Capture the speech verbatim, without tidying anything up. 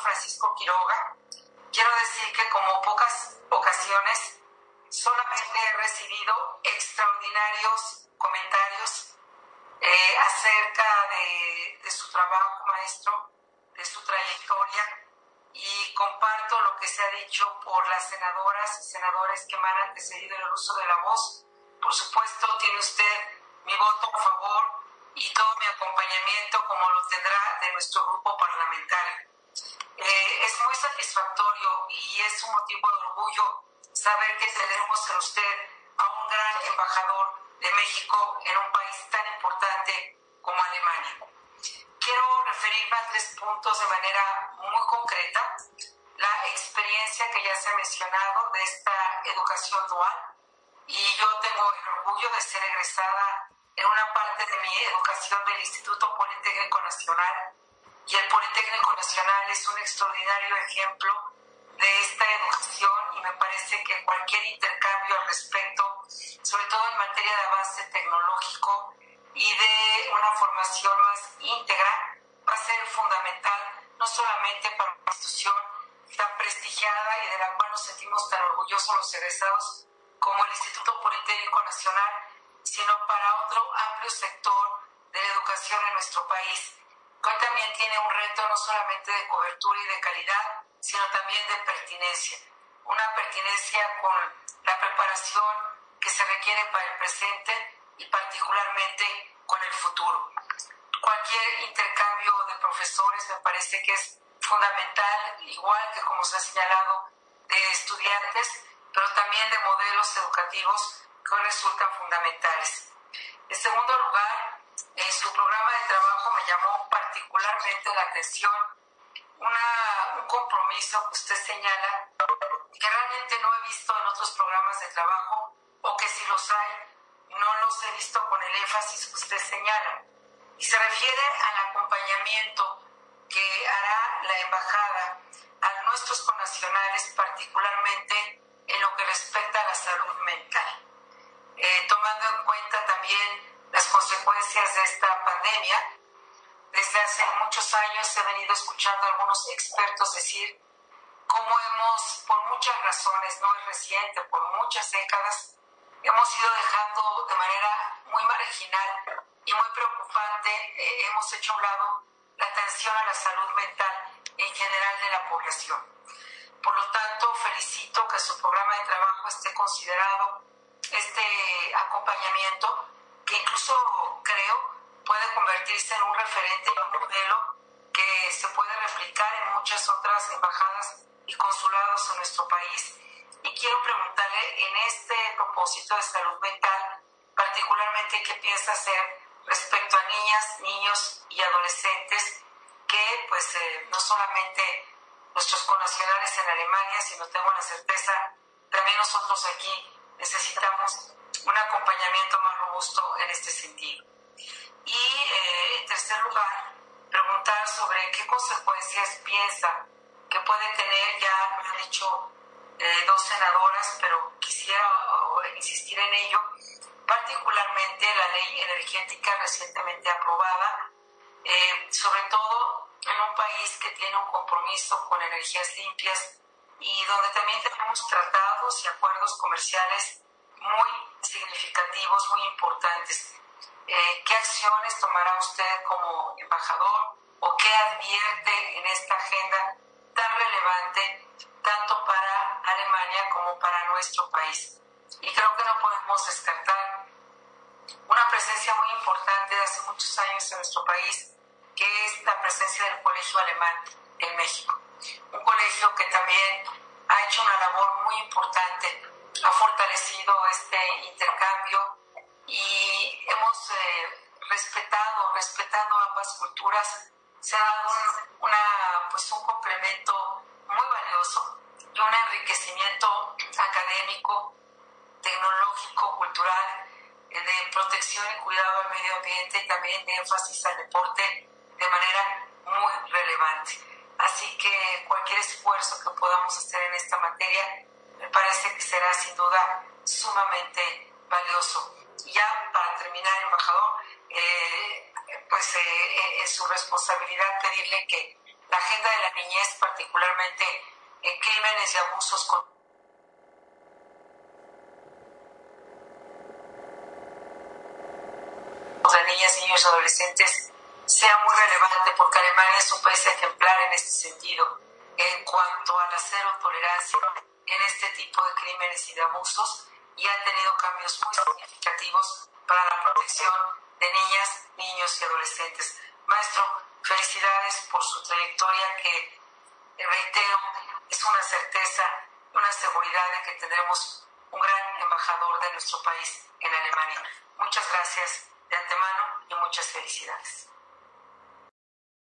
Francisco Quiroga. Quiero decir que como pocas ocasiones solamente he recibido extraordinarios comentarios eh, acerca de, de su trabajo, maestro, de su trayectoria, y comparto lo que se ha dicho por las senadoras y senadores que me han antecedido en el uso de la voz. Por supuesto, tiene usted mi voto a favor y todo mi acompañamiento, como lo tendrá de nuestro grupo parlamentario. Eh, es muy satisfactorio y es un motivo de orgullo saber que tenemos en usted a un gran embajador de México en un país tan importante como Alemania. Quiero referirme a tres puntos de manera muy concreta. La experiencia que ya se ha mencionado de esta educación dual, y yo tengo el orgullo de ser egresada en una parte de mi educación del Instituto Politécnico Nacional, y el Politécnico Nacional es un extraordinario ejemplo de esta educación, y me parece que cualquier intercambio al respecto, sobre todo en materia de avance tecnológico y de una formación más íntegra, va a ser fundamental no solamente para una institución tan prestigiada y de la cual nos sentimos tan orgullosos los egresados como el Instituto Politécnico Nacional, sino para otro amplio sector de la educación en nuestro país, que hoy también tiene un reto no solamente de cobertura y de calidad, sino también de pertinencia. Una pertinencia con la preparación que se requiere para el presente y particularmente con el futuro. Cualquier intercambio de profesores me parece que es fundamental, igual que como se ha señalado, de estudiantes, pero también de modelos educativos que hoy resultan fundamentales. En segundo lugar, en su programa de trabajo me llamó particularmente la atención una, un compromiso que usted señala, que realmente no he visto en otros programas de trabajo, o que si los hay, no los he visto con el énfasis que usted señala. Y se refiere al acompañamiento que hará la embajada a nuestros connacionales, particularmente en lo que respecta a la salud mental. Eh, tomando en cuenta también las consecuencias de esta pandemia, desde hace muchos años he venido escuchando a algunos expertos decir cómo hemos, por muchas razones, no es reciente, por muchas décadas, hemos ido dejando de manera muy marginal y muy preocupante, eh, hemos hecho a un lado la atención a la salud mental en general de la población. Por lo tanto, felicito que su programa de trabajo esté considerado este acompañamiento, que incluso creo puede convertirse en un referente y un modelo que se puede replicar en muchas otras embajadas y consulados en nuestro país. Y quiero preguntarle, en este propósito de salud mental, particularmente, ¿qué piensa hacer respecto a niñas, niños y adolescentes que, pues, eh, no solamente nuestros connacionales en Alemania, sino tengo la certeza, también nosotros aquí necesitamos un acompañamiento más robusto en este sentido? Y, eh, en tercer lugar, preguntar sobre qué consecuencias piensa que puede tener, ya me han dicho eh, dos senadoras, pero quisiera uh, insistir en ello, particularmente la ley energética recientemente aprobada, eh, sobre todo en un país que tiene un compromiso con energías limpias y donde también tenemos tratados y acuerdos comerciales muy significativos, muy importantes. Eh, ¿Qué acciones tomará usted como embajador o qué advierte en esta agenda tan relevante tanto para Alemania como para nuestro país? Y creo que no podemos descartar una presencia muy importante de hace muchos años en nuestro país, que es la presencia del Colegio Alemán en México. Un colegio que también ha hecho una labor muy importante, ha fortalecido este intercambio y hemos eh, respetado, respetando ambas culturas, se ha dado un, una, pues un complemento muy valioso y un enriquecimiento académico, tecnológico, cultural, eh, de protección y cuidado al medio ambiente y también de énfasis al deporte de manera muy relevante. Así que cualquier esfuerzo que podamos hacer en esta materia me parece que será sin duda sumamente valioso. Y ya para terminar, embajador, eh, pues eh, es su responsabilidad pedirle que la agenda de la niñez, particularmente en crímenes y abusos contra niñas, niños y adolescentes, sea muy relevante, porque Alemania es un país ejemplar en este sentido, en cuanto a la cero tolerancia en este tipo de crímenes y de abusos, y ha tenido cambios muy significativos para la protección de niñas, niños y adolescentes. Maestro, felicidades por su trayectoria que, reitero, es una certeza, una seguridad de que tendremos un gran embajador de nuestro país en Alemania. Muchas gracias de antemano y muchas felicidades.